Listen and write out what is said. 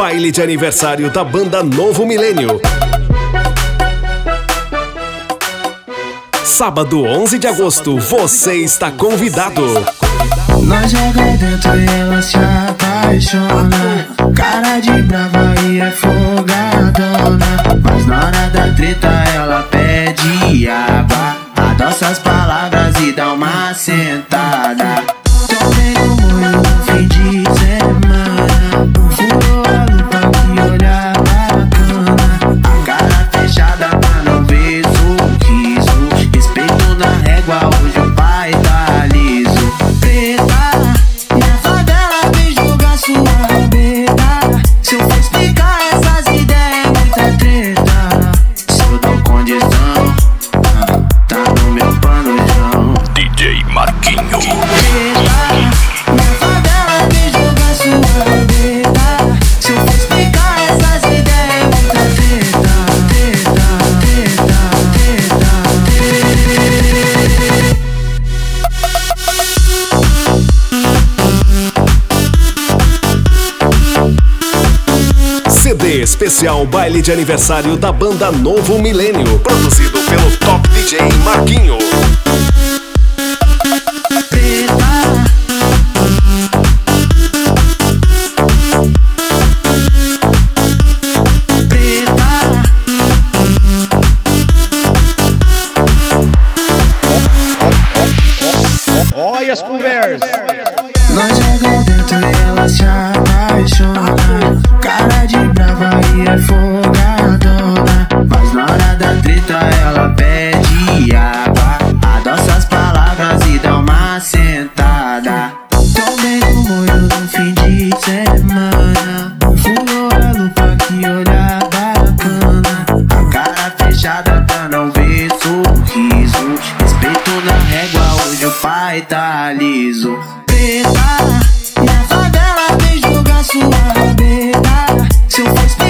baile de aniversário da banda Novo Milênio. Sábado 11 de agosto, você está convidado. Nós joga dentro e ela se apaixona. Cara de brava e é folgadona. Mas na hora da treta ela pede aba. Adoça as palavras e dá uma sentada. Tomei no molho no fim de semana. Furou a lupa que olhar bacana. A cara fechada pra não ver sorriso. Respeito na régua, hoje o pai tá liso. Preta, minha favela vem jogar sua rabeta. Se eu for explicar essas ideias é muita treta. Se eu dou condição, tá no meu panojão. DJ Marquinho. Minha favela vem jogar sua rabeta. Se eu for explicar essas ideias é muita treta. CD especial baile de aniversário da banda Novo Milênio, produzido pelo Top DJ Marquinho. Olha as conversas. Nós joga dentro e ela se apaixona. Cara de brava e é folgadona. Mas na hora da treta ela pede água. Adoça as palavras e dá uma sentada. Tomei no molho no fim de semana. Furou a lupa que olhar bacana. A cara fechada pra não ver sorriso. Respeito na régua, hoje o pai tá liso. Preta, minha favela vem jogar sua rabeta. Se eu for